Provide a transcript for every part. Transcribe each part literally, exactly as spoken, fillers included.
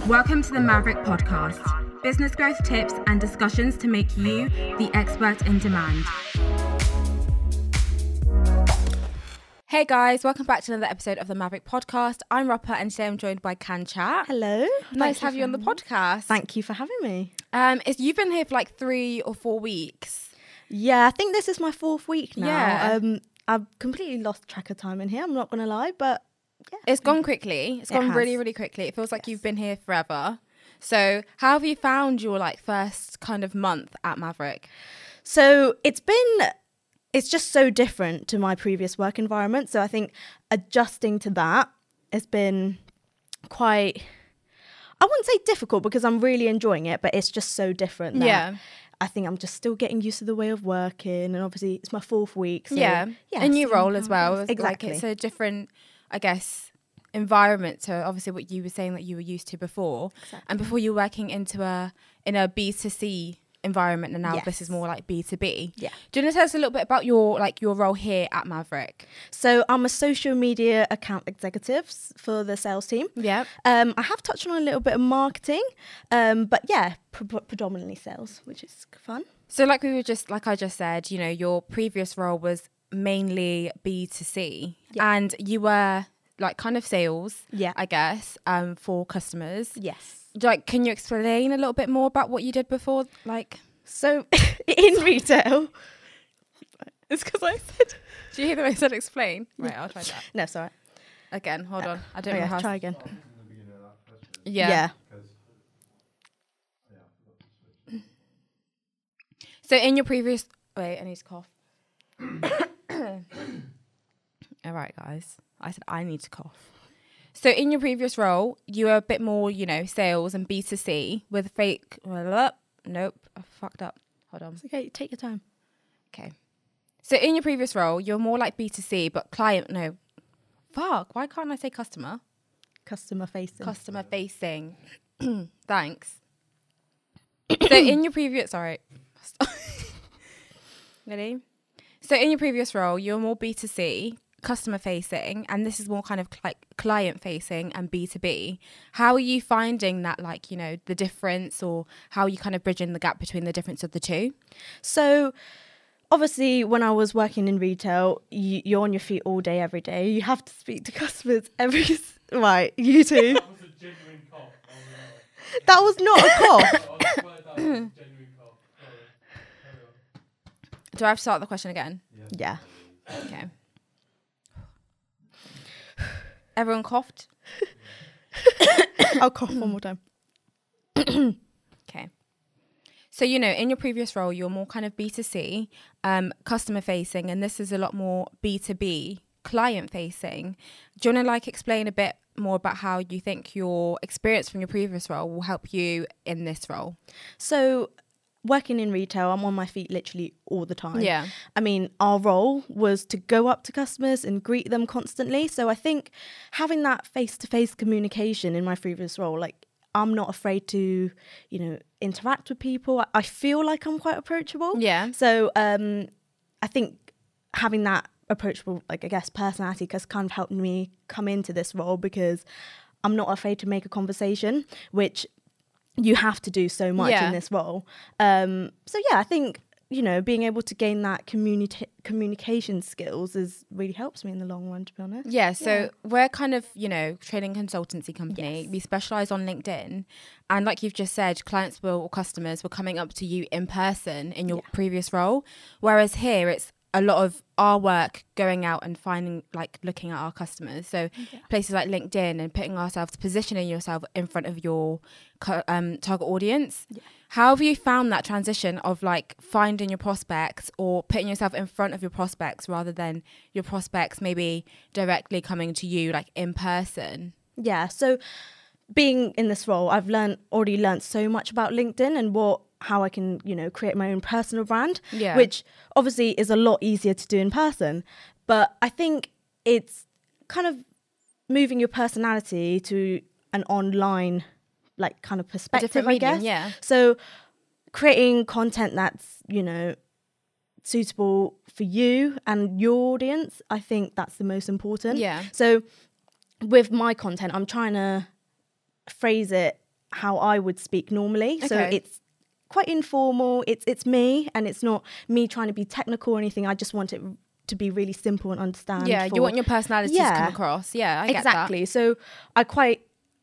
Welcome to the Maverick Podcast. Business growth tips and discussions to make you the expert in demand. Hey guys, welcome back to another episode of the Maverick Podcast. I'm Rupert and today I'm joined by Can Chat. Hello. Nice to have you on the podcast. Thank you for having me. Um, it's, you've been here for like three or four weeks. Yeah, I think this is my fourth week now. Yeah. Um, I've completely lost track of time in here, I'm not going to lie, but yeah. It's gone quickly. It's It gone has. really, really quickly. It feels like Yes. you've been here forever. So how have you found your like first kind of month at Maverick? So it's been, it's just so different to my previous work environment. So I think adjusting to that has been quite, I wouldn't say difficult because I'm really enjoying it, but it's just so different. That Yeah. I think I'm just still getting used to the way of working. And obviously it's my fourth week. So yeah. yeah A new seeing role how as it well. goes. It's Exactly. Like it's a different, I guess, environment to obviously what you were saying that you were used to before. Exactly. And before you were working into a in a B to C environment, and now Yes. this is more like B to B. Yeah. Do you want to tell us a little bit about your like your role here at Maverick? So I'm a social media account executive s- for the sales team. Yeah. Um, I have touched on a little bit of marketing, um, but yeah, pre- predominantly sales, which is fun. So like we were just like I just said, you know, your previous role was mainly B to C, Yeah. and you were like kind of sales, Yeah. I guess, um, for customers. Yes. Like, can you explain a little bit more about what you did before? Like, So in retail, it's because I said do you hear the way I said explain? Right, I'll try that no. Sorry. again. Hold on, I don't Oh, know yeah, how. try again. Yeah. So in your previous wait, I need to cough. All right, guys. I said I need to cough. So in your previous role, you were a bit more, you know, sales and B to C with fake. Nope, I fucked up. Hold on. It's okay. Take your time. Okay. So in your previous role, you're more like B to C, but client. No, fuck. Why can't I say customer? Customer facing. Customer facing. Thanks. So in your previous, sorry. Ready? So in your previous role, you're more B to C, customer facing, and this is more kind of like client facing and B to B. How are you finding that, like, you know, the difference, or how are you kind of bridging the gap between the difference of the two? So obviously, when I was working in retail, you, you're on your feet all day, every day. You have to speak to customers every. s- Right, you too. That was a genuine cough. Oh, That was not a cough. no. I swear that was a genuine cough. Sorry. Carry on. Do I have to start the question again? Yeah. Okay. Everyone coughed? I'll cough one more time. Okay. So, you know, in your previous role, you're more kind of B to C, um, customer facing, and this is a lot more B to B, client facing. Do you want to like explain a bit more about how you think your experience from your previous role will help you in this role? So working in retail, I'm on my feet literally all the time. Yeah. I mean, our role was to go up to customers and greet them constantly. So I think having that face-to-face communication in my previous role, like I'm not afraid to, you know, interact with people. I- I feel like I'm quite approachable. Yeah. So um, I think having that approachable, like I guess, personality has kind of helped me come into this role because I'm not afraid to make a conversation, which you have to do so much Yeah. in this role. Um, so yeah, I think, you know, being able to gain that communi- communication skills is really helps me in the long run, to be honest. Yeah, so Yeah. we're kind of, you know, training consultancy company. Yes. We specialize on LinkedIn. And like you've just said, clients will, or customers were coming up to you in person in your Yeah. previous role. Whereas here, it's a lot of our work going out and finding, like looking at our customers. So Yeah. places like LinkedIn and putting ourselves, positioning yourself in front of your cu- um, target audience. Yeah. How have you found that transition of like finding your prospects or putting yourself in front of your prospects rather than your prospects maybe directly coming to you like in person? Yeah, so being in this role, I've learned already learned so much about LinkedIn and what how I can, you know, create my own personal brand, Yeah. which obviously is a lot easier to do in person. But I think it's kind of moving your personality to an online, like, kind of A perspective, different I medium, guess. yeah. So creating content that's, you know, suitable for you and your audience, I think that's the most important. Yeah. So with my content, I'm trying to phrase it how I would speak normally. So Okay. it's quite informal. It's it's me, and it's not me trying to be technical or anything. I just want it to be really simple and understand. Yeah, for- you want your personality to Yeah. come across. Yeah, I get exactly. So I quite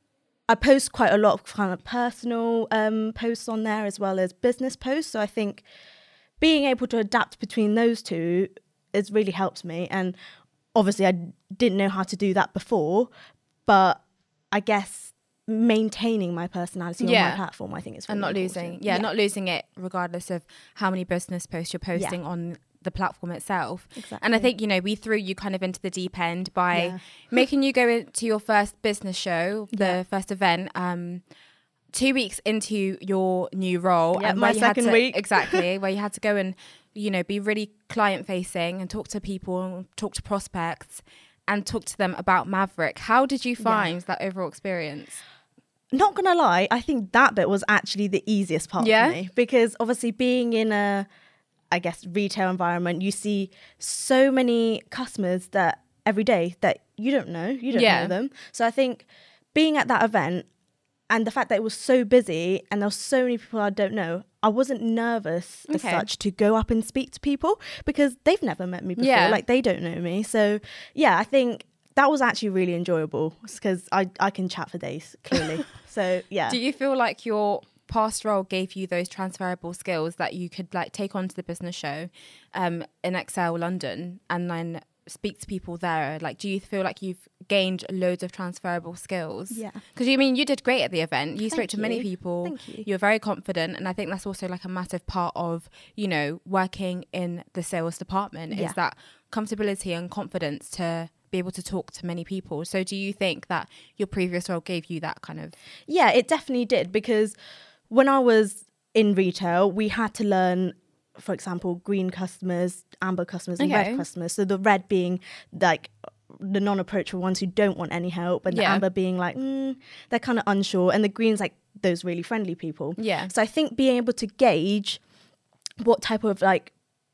I post quite a lot of kind of personal um, posts on there as well as business posts. So I think being able to adapt between those two has really helped me. And obviously I didn't know how to do that before, but I guess maintaining my personality on Yeah. my platform, I think is that. And really not important. losing, yeah, not losing it regardless of how many business posts you're posting on the platform itself. Exactly. And I think, you know, we threw you kind of into the deep end by Yeah. making you go into your first business show, the Yeah. first event, um, two weeks into your new role. Yeah, and my where you had second to- week. Exactly, where you had to go and, you know, be really client facing and talk to people and talk to prospects and talk to them about Maverick. How did you find that overall experience? Not gonna lie, I think that bit was actually the easiest part Yeah? for me, because obviously being in a, I guess, retail environment, you see so many customers that every day that you don't know, you don't Yeah. know them. So I think being at that event and the fact that it was so busy and there were so many people I don't know, I wasn't nervous as Okay. such to go up and speak to people because they've never met me before. Yeah. Like they don't know me. So yeah, I think that was actually really enjoyable because I, I can chat for days, clearly. So yeah. Do you feel like your past role gave you those transferable skills that you could like take onto the business show um, in Excel London and then speak to people there? Like, do you feel like you've gained loads of transferable skills? Yeah. Because you mean you did great at the event. You spoke Thank to many you. people. Thank you. You're very confident, and I think that's also like a massive part of, you know, working in the sales department Yeah. is that comfortability and confidence to be able to talk to many people. So do you think that your previous role gave you that kind of... Yeah, it definitely did, because when I was in retail, we had to learn, for example, green customers, amber customers, and Okay. red customers. So the red being like the non-approachable ones who don't want any help, and the Yeah. amber being like, mm, they're kind of unsure, and the green's like those really friendly people. Yeah. So I think being able to gauge what type of like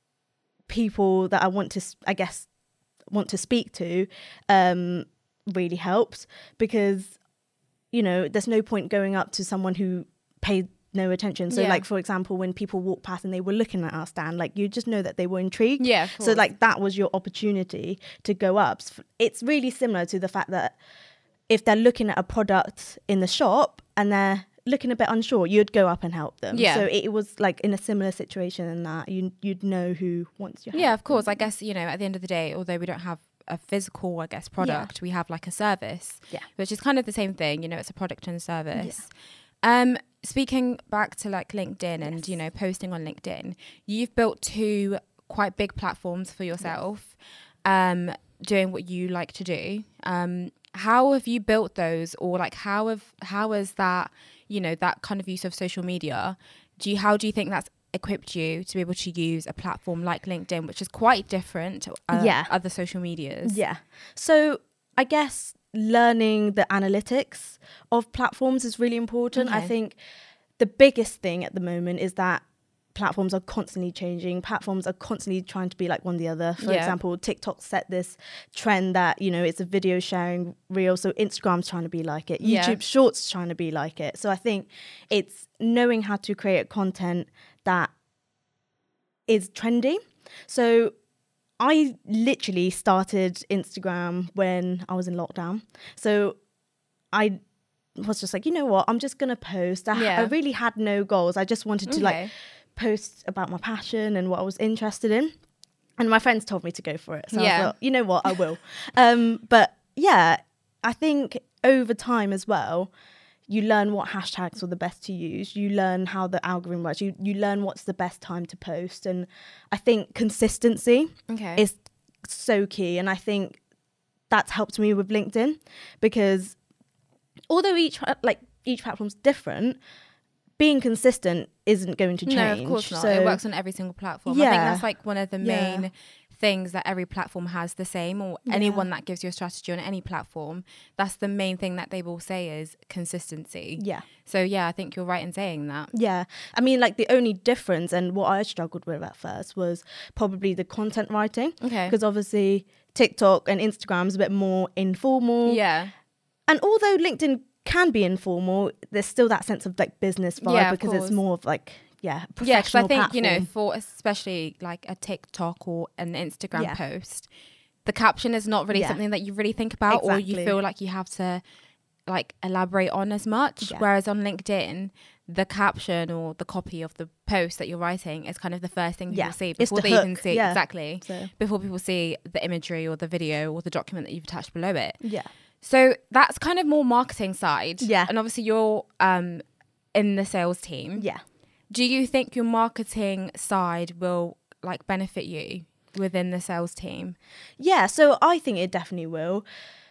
people that I want to, s- I guess, want to speak to um, really helps, because, you know, there's no point going up to someone who paid no attention. So Yeah. like, for example, when people walked past and they were looking at our stand, like you just know that they were intrigued. Yeah, of So course. like that was your opportunity to go up. S- It's really similar to the fact that if they're looking at a product in the shop and they're looking a bit unsure, you'd go up and help them. Yeah. So it was like in a similar situation in that you, you'd know who wants your help. Yeah, of course. I guess, you know, at the end of the day, although we don't have a physical, I guess, product, we have like a service, Yeah. which is kind of the same thing. You know, it's a product and a service. Um, speaking back to like LinkedIn and, Yes. you know, posting on LinkedIn, you've built two quite big platforms for yourself, um, doing what you like to do. Um, how have you built those, or like how have how has that, you know, that kind of use of social media, do you how do you think that's equipped you to be able to use a platform like LinkedIn, which is quite different to uh, Yeah. other social medias? Yeah. So I guess learning the analytics of platforms is really important. I Okay. think the biggest thing at the moment is that platforms are constantly changing. Platforms are constantly trying to be like one the other. For Yeah. example, TikTok set this trend that, you know, it's a video sharing reel. So Instagram's trying to be like it. Yeah. YouTube Shorts trying to be like it. So I think it's knowing how to create content that is trendy. So I literally started Instagram when I was in lockdown. So I was just like, you know what, I'm just going to post. I, Yeah. I really had no goals. I just wanted to like Okay. post about my passion and what I was interested in. And my friends told me to go for it. So I Yeah. thought, you know what, I will. um, but yeah, I think over time as well, you learn what hashtags are the best to use. You learn how the algorithm works. You you learn what's the best time to post. And I think consistency Okay. is so key. And I think that's helped me with LinkedIn, because although each like each platform's different, being consistent isn't going to change. No, of course not. So It works on every single platform. I think Yeah. that's like one of the Yeah. main things that every platform has the same, or Yeah. anyone that gives you a strategy on any platform, that's the main thing that they will say is consistency. yeah. So yeah, I think you're right in saying that. Yeah. I mean, like the only difference and what I struggled with at first was probably the content writing. Okay. Because obviously TikTok and Instagram is a bit more informal. Yeah. And although LinkedIn can be informal, there's still that sense of like business vibe Yeah, of because it's course. more of like, yeah, a Yeah, because I professional think, you know, platform. for especially like a TikTok or an Instagram Yeah. post, the caption is not really Yeah. something that you really think about or you Exactly. feel like you have to like elaborate on as much. Yeah. Whereas on LinkedIn, the caption or the copy of the post that you're writing is kind of the first thing Yeah. people see It's before the they even hook, see yeah. exactly So before people see the imagery or the video or the document that you've attached below it. yeah. So that's kind of more marketing side. Yeah. And obviously you're um in the sales team. Yeah. Do you think your marketing side will like benefit you within the sales team? Yeah, so I think it definitely will.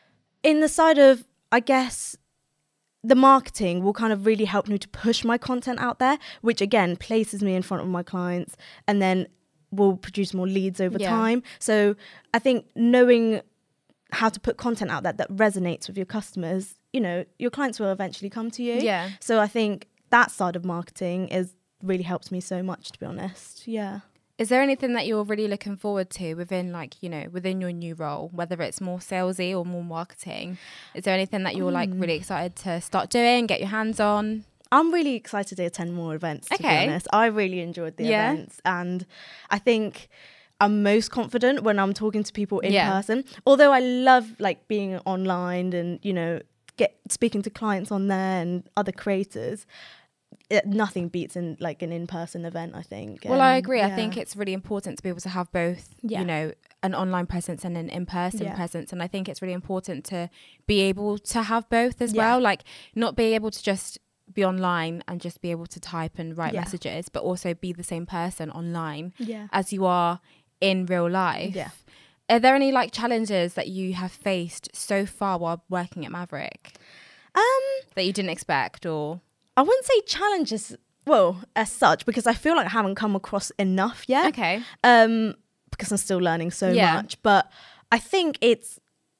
In the side of, I guess, the marketing will kind of really help me to push my content out there, which again places me in front of my clients and then will produce more leads over Yeah. time. So I think knowing how to put content out there that resonates with your customers, you know, your clients will eventually come to you. Yeah. So I think that side of marketing is really helps me so much, to be honest. Yeah. Is there anything that you're really looking forward to within like, you know, within your new role, whether it's more salesy or more marketing? Is there anything that you're like really excited to start doing, get your hands on? I'm really excited to attend more events, to Okay. be honest. I really enjoyed the Yeah. events, and I think I'm most confident when I'm talking to people in Yeah. person. Although I love like being online and, you know, get speaking to clients on there and other creators. It, nothing beats in like an in-person event, I think. Well, I Um, agree. I yeah. think it's really important to be able to have both, Yeah. you know, an online presence and an in-person Yeah. presence. And I think it's really important to be able to have both as Yeah. well. Like not be able to just be online and just be able to type and write Yeah. messages, but also be the same person online Yeah. as you are in real life. Yeah. Are there any like challenges that you have faced so far while working at Maverick Um, that you didn't expect or? I wouldn't say challenges, well, as such, because I feel like I haven't come across enough yet. Okay. Um, because I'm still learning so Yeah. much. But I think it's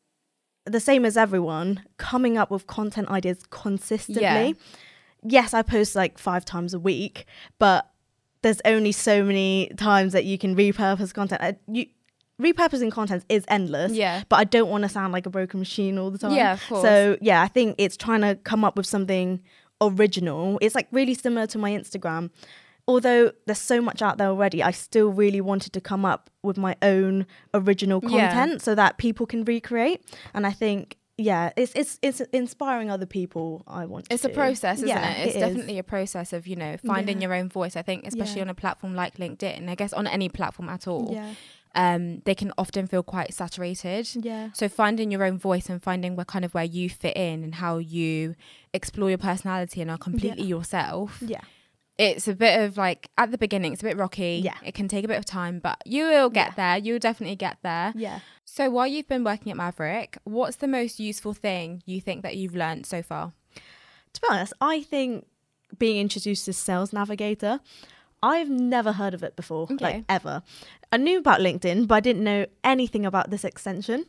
the same as everyone, coming up with content ideas consistently. Yeah. Yes, I post like five times a week, but there's only so many times that you can repurpose content. Uh, you repurposing content is endless. Yeah. But I don't want to sound like a broken machine all the time. Yeah, of course. So yeah, I think it's trying to come up with something original. It's like really similar to my Instagram. Although there's so much out there already, I still really wanted to come up with my own original Yeah. content so that people can recreate. And I think, yeah, it's it's it's inspiring other people. I want. It's to. a process, isn't Yeah, it? It's is. definitely a process of, you know, finding Yeah. your own voice. I think especially Yeah. on a platform like LinkedIn, I guess on any platform at all, Yeah, um, they can often feel quite saturated. yeah, So finding your own voice and finding where kind of where you fit in and how you explore your personality and are completely yourself. yeah, It's a bit of like at the beginning, it's a bit rocky. Yeah. It can take a bit of time, but you will get Yeah. there. You'll definitely get there. yeah. So while you've been working at Maverick, what's the most useful thing you think that you've learned so far? To be honest, I think being introduced to Sales Navigator, I've never heard of it before, Okay. like ever. I knew about LinkedIn, but I didn't know anything about this extension.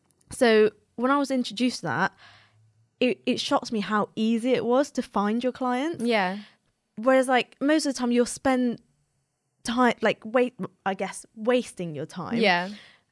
So when I was introduced to that, it, it shocked me how easy it was to find your clients. Yeah. Whereas like most of the time you'll spend time, like wait, I guess, wasting your time. Yeah.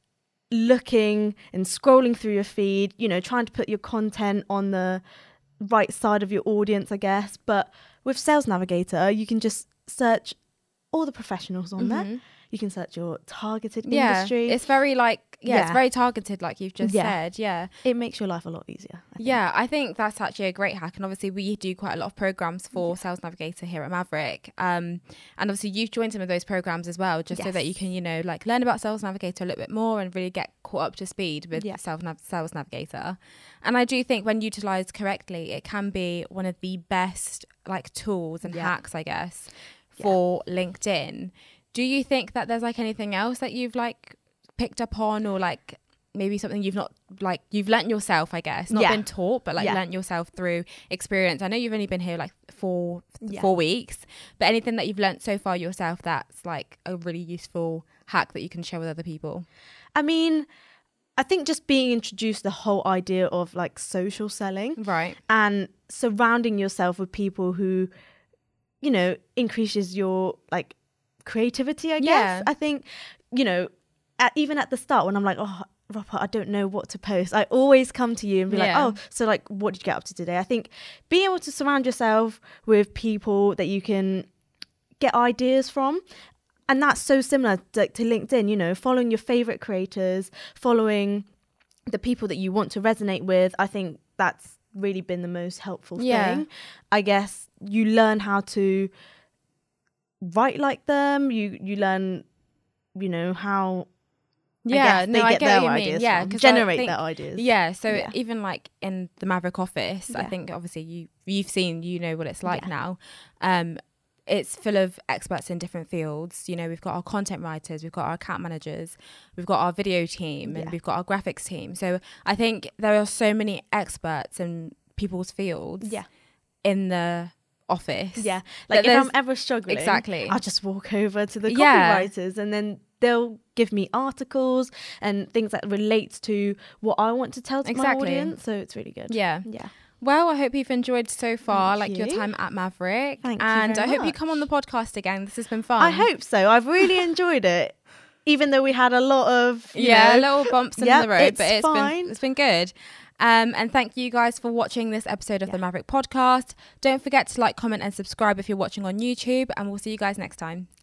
Looking and scrolling through your feed, you know, trying to put your content on the right side of your audience, I guess. But with Sales Navigator, you can just search all the professionals on there. Mhm. You can search your targeted Yeah. industry. It's very like, yeah, it's Yeah. very targeted, like you've just Yeah. said. Yeah. It makes your life a lot easier. I think. Yeah, I think that's actually a great hack. And obviously, we do quite a lot of programs for Sales Navigator here at Maverick. Um, and obviously, you've joined some of those programs as well, just so that you Yes. can, you know, like learn about Sales Navigator a little bit more and really get caught up to speed with Yeah. Sales, Nav- Sales Navigator. And I do think when utilized correctly, it can be one of the best like tools and Yeah. hacks, I guess, Yeah. for LinkedIn. Do you think that there's like anything else that you've like picked up on, or like maybe something you've not like you've learnt yourself, I guess, not Yeah. been taught, but like Yeah. learnt yourself through experience? I know you've only been here like four Yeah. four weeks, but anything that you've learnt so far yourself that's like a really useful hack that you can share with other people? I mean, I think just being introduced to the whole idea of like social selling Right. and surrounding yourself with people who, you know, increases your like creativity, I guess. Yeah. I think, you know, at, even at the start when I'm like, oh, Ropa, I don't know what to post. I always come to you and be Yeah. like, oh, so like, what did you get up to today? I think being able to surround yourself with people that you can get ideas from, and that's so similar to, to LinkedIn, you know, following your favorite creators, following the people that you want to resonate with. I think that's really been the most helpful Yeah. thing. I guess you learn how to write like them. You you learn, you know, how Yeah, I guess no, they I get, get their what you mean. ideas Yeah, from, 'cause I generate think- their ideas. Yeah, so Yeah. even like in the Maverick office, I Yeah. think obviously you you've seen, you know what it's like Yeah. now. Um, it's full of experts in different fields. You know, we've got our content writers, we've got our account managers, we've got our video team, and Yeah. we've got our graphics team. So I think there are so many experts in people's fields Yeah. in the office. Yeah. that Like if there's- I'm ever struggling, Exactly. I'll just walk over to the Yeah. copywriters and then they'll give me articles and things that relates to what I want to tell to Exactly. my audience. So it's really good. Yeah. Yeah. Well, I hope you've enjoyed so far, Thank like your you. time at Maverick. Thank you and very I hope you come on the much. podcast again. This has been fun. I hope so. I've really enjoyed it. Even though we had a lot of you yeah, know, little bumps in Yep, the road, it's but it's fine. been it's been good. Um, and thank you guys for watching this episode of Yeah. the Maverick podcast. Don't forget to like, comment, and subscribe if you're watching on YouTube. And we'll see you guys next time.